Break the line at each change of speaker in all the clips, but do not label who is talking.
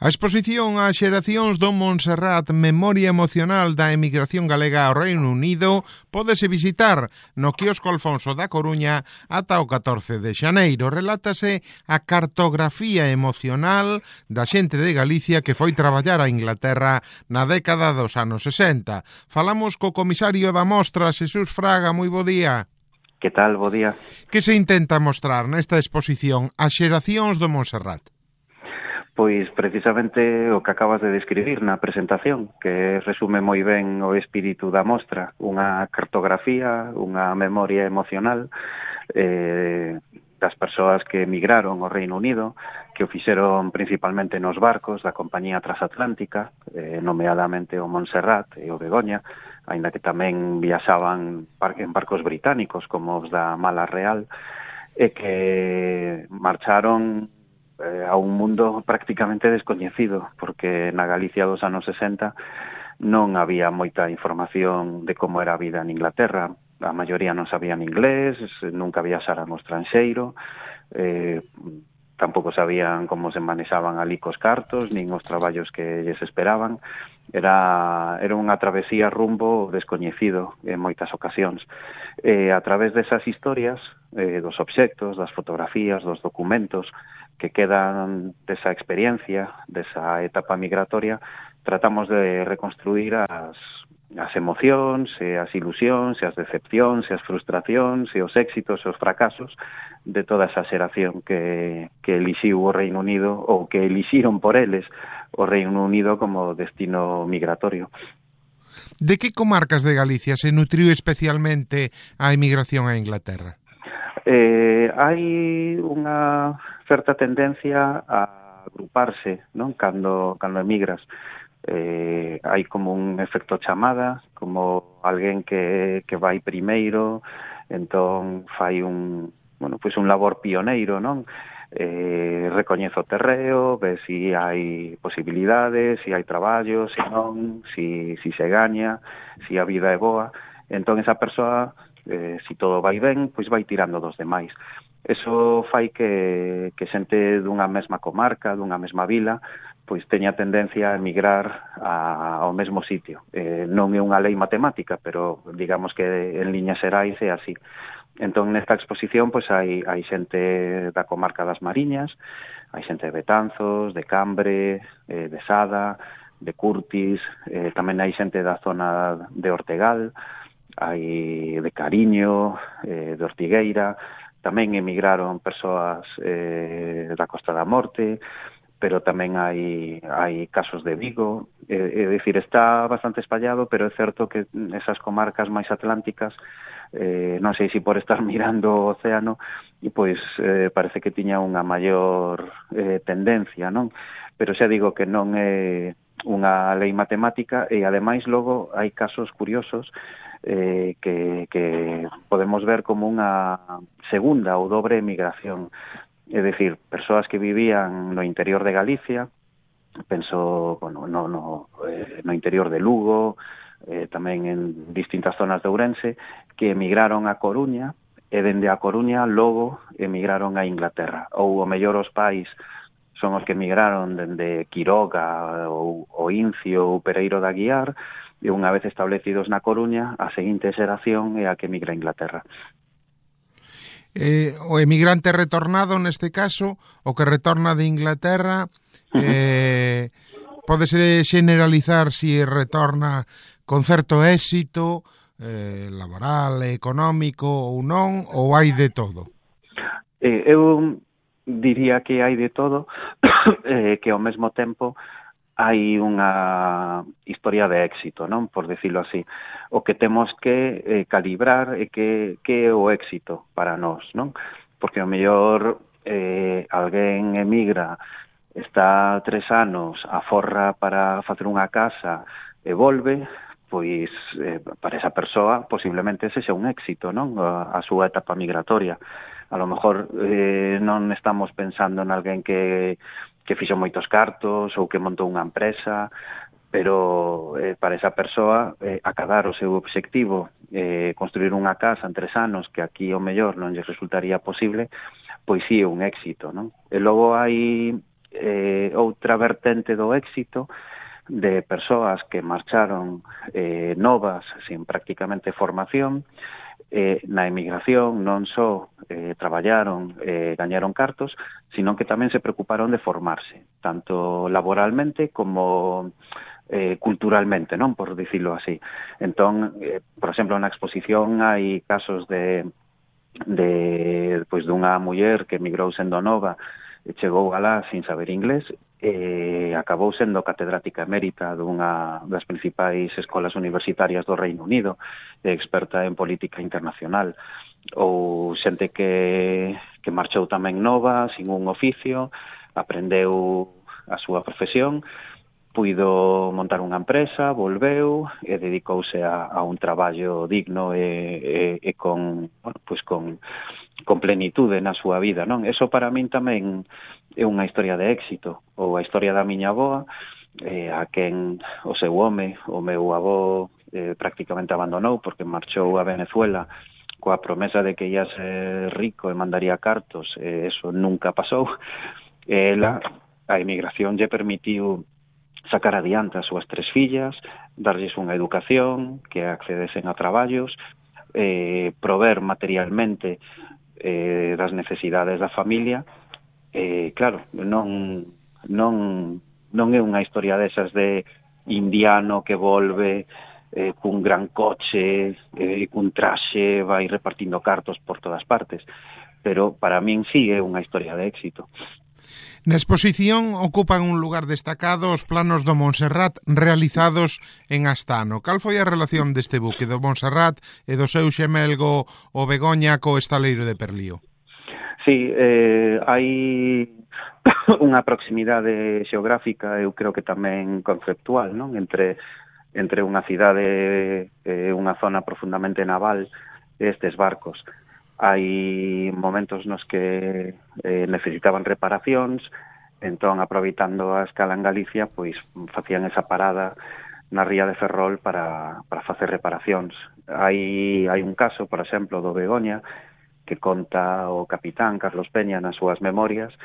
A exposición ás xeracións do Montserrat, Memoria Emocional da Emigración Galega ao Reino Unido, pódese visitar no quiosco Alfonso da Coruña ata o 14 de xaneiro. Relátase a cartografía emocional da xente de Galicia que foi traballar a Inglaterra na década dos anos 60. Falamos co comisario da mostra, Xesús Fraga. Moi bo día.
Que tal, bo día?
Que se intenta mostrar nesta exposición as xeracións do Montserrat?
Pois precisamente o que acabas de describir na presentación, que resume moi ben o espírito da mostra, unha cartografía, unha memoria emocional das persoas que emigraron ao Reino Unido, que o fixeron principalmente nos barcos da compañía transatlántica, nomeadamente o Montserrat e o Begoña, aínda que tamén viaxaban en barcos británicos como os da Mala Real, e que marcharon a un mundo prácticamente descoñecido, porque na Galicia dos anos 60 non había moita información de como era a vida en Inglaterra. A maioría non sabían inglés, nunca viaxaran ao estranxeiro, tampouco sabían como se manexaban ali cos cartos, nin os traballos que lles esperaban. Era unha travesía rumbo descoñecido en moitas ocasións. A través desas historias, dos obxectos, das fotografías, dos documentos que quedan desa experiencia, desa etapa migratoria, tratamos de reconstruir as emocións, e as ilusións, e as decepcións, e as frustracións, e os éxitos e os fracasos de toda esa xeración que elixiu o Reino Unido, ou que elixiron por eles o Reino Unido como destino migratorio.
De que comarcas de Galicia se nutriu especialmente a emigración a Inglaterra?
Hai unha certa tendencia a agruparse, non? Cando emigras. Hai como un efecto chamada, como alguén que vai primeiro, entón fai un labor pioneiro, non? Recoñece o terreo, ve si hai posibilidades, si hai traballo, si non, si se gaña, si a vida é boa. Entón esa persoa, si todo vai ben, pois vai tirando dos demais. Eso fai que xente dunha mesma comarca, dunha mesma vila, pois teña tendencia a emigrar ao mesmo sitio. Non é unha lei matemática, pero digamos que en liñas xerais é así. Entón, nesta exposición, pois hai xente da comarca das Mariñas, hai xente de Betanzos, de Cambre, de Sada, de Curtis, tamén hai xente da zona de Ortegal, hai de Cariño, de Ortigueira, tamén emigraron persoas da Costa da Morte, pero tamén hai casos de Vigo. É dicir, está bastante espallado, pero é certo que esas comarcas máis atlánticas, non sei se por estar mirando o océano, pois parece que tiña unha maior tendencia, non? Pero xa digo que non é unha lei matemática, e ademais logo hai casos curiosos que podemos ver como unha segunda ou dobre emigración. É dicir, persoas que vivían no interior de Galicia, penso no interior de Lugo, tamén en distintas zonas de Ourense, que emigraron a Coruña, e dende a Coruña logo emigraron a Inglaterra. Ou o mellor os pais son os que emigraron dende Quiroga ou Incio ou Pereiro de Aguiar, e unha vez establecidos na Coruña, a seguinte xeración é a que emigra a Inglaterra.
O emigrante retornado, neste caso, o que retorna de Inglaterra, pódese generalizar se retorna con certo éxito laboral, económico ou non, ou hai de todo?
Eu diría que hai de todo, que ao mesmo tempo hai unha historia de éxito, non? Por decirlo así. O que temos que calibrar é que é o éxito para nós, non? Porque ao mellor alguén emigra, está 3 anos, aforra para facer unha casa e volve, pois para esa persoa posiblemente ese xa un éxito, non? A súa etapa migratoria. A lo mejor non estamos pensando en alguén que fixo moitos cartos ou que montou unha empresa, pero para esa persoa acadar o seu obxectivo, construir unha casa en 3 anos, que aquí o mellor non lle resultaría posible, pois sí é un éxito, non? E logo hai outra vertente do éxito de persoas que marcharon novas, sin prácticamente formación, na emigración non só traballaron, gañaron cartos, sino que tamén se preocuparon de formarse, tanto laboralmente como culturalmente, non, por dicilo así. Entón, por exemplo, na exposición hai casos de dunha muller que emigrou sendo nova, chegou alá sin saber inglés, acabou sendo catedrática emérita dunha das principais escolas universitarias do Reino Unido, experta en política internacional, ou xente que marchou tamén nova, sin un oficio, aprendeu a súa profesión, puido montar unha empresa, volveu e dedicouse a un traballo digno e con plenitude na súa vida, non? Eso para min tamén é unha historia de éxito, ou a historia da miña avoa, a quen o seu home, o meu avó, prácticamente abandonou porque marchou a Venezuela coa promesa de que ia ser rico e mandaría cartos, eso nunca pasou. A emigración lle permitiu sacar adiante as súas 3 fillas, darlles unha educación, que accedesen a traballos, prover materialmente das necesidades da familia. Claro, non é unha historia desas de indiano que volve cun gran coche, cun traxe, vai repartindo cartos por todas partes, pero para min sí é unha historia de éxito.
Na exposición ocupan un lugar destacado os planos do Montserrat realizados en Astano. Cal foi a relación deste buque do Montserrat e do seu xemelgo o Begoña co estaleiro de Perlío?
Sí, hai unha proximidade xeográfica, eu creo que tamén conceptual, non? Entre unha cidade e unha zona profundamente naval e estes barcos. Hai momentos nos que necesitaban reparacións, entón, aproveitando a escala en Galicia, pois facían esa parada na ría de Ferrol para facer reparacións. Hai un caso, por exemplo, do Begoña, que conta o capitán Carlos Peña nas súas memorias,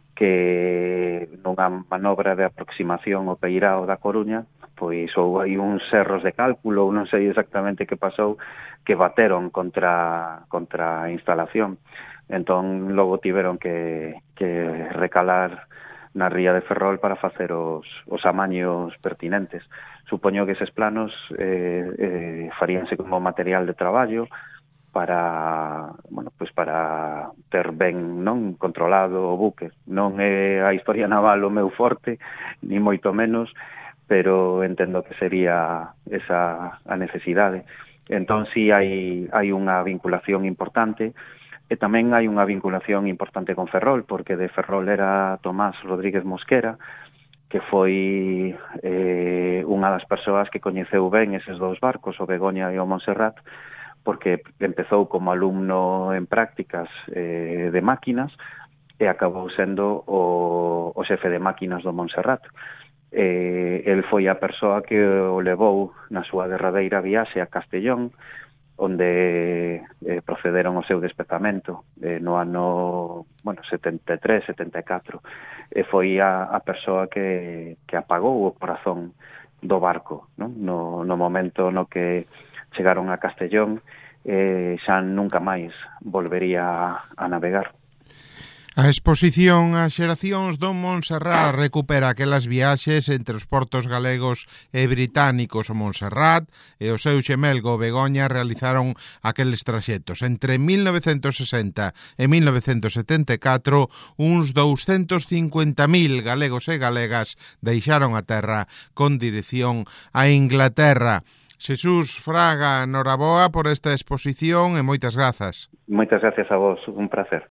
que nunha manobra de aproximación ao Peirao da Coruña, pois ou hai uns erros de cálculo, ou non sei exactamente que pasou, que bateron contra a instalación. Entón, logo tiveron que recalar na ría de Ferrol para facer os amaños pertinentes. Supoño que eses planos faríanse como material de traballo para ter ben non controlado o buque. Non é a historia naval o meu forte, ni moito menos, pero entendo que sería esa a necesidade. Entón, sí, hai unha vinculación importante, e tamén hai unha vinculación importante con Ferrol, porque de Ferrol era Tomás Rodríguez Mosquera, que foi unha das persoas que coñeceu ben eses dous barcos, o Begoña e o Montserrat, porque empezou como alumno en prácticas de máquinas e acabou sendo o xefe de máquinas do Montserrat. El foi a persoa que o levou na súa derradeira viaxe a Castellón, onde procederon o seu despezamento no ano 73, 74, e foi a persoa que apagou o corazón do barco, non? No momento no que chegaron a Castellón, xa nunca máis volvería a navegar.
A exposición As xeracións do Montserrat recupera aquelas viaxes entre os portos galegos e británicos. O Montserrat e o seu xemelgo Begoña realizaron aqueles traxetos. Entre 1960 e 1974, uns 250.000 galegos e galegas deixaron a terra con dirección a Inglaterra. Xesús Fraga, noraboa por esta exposición e moitas grazas.
Moitas gracias a vos, un placer.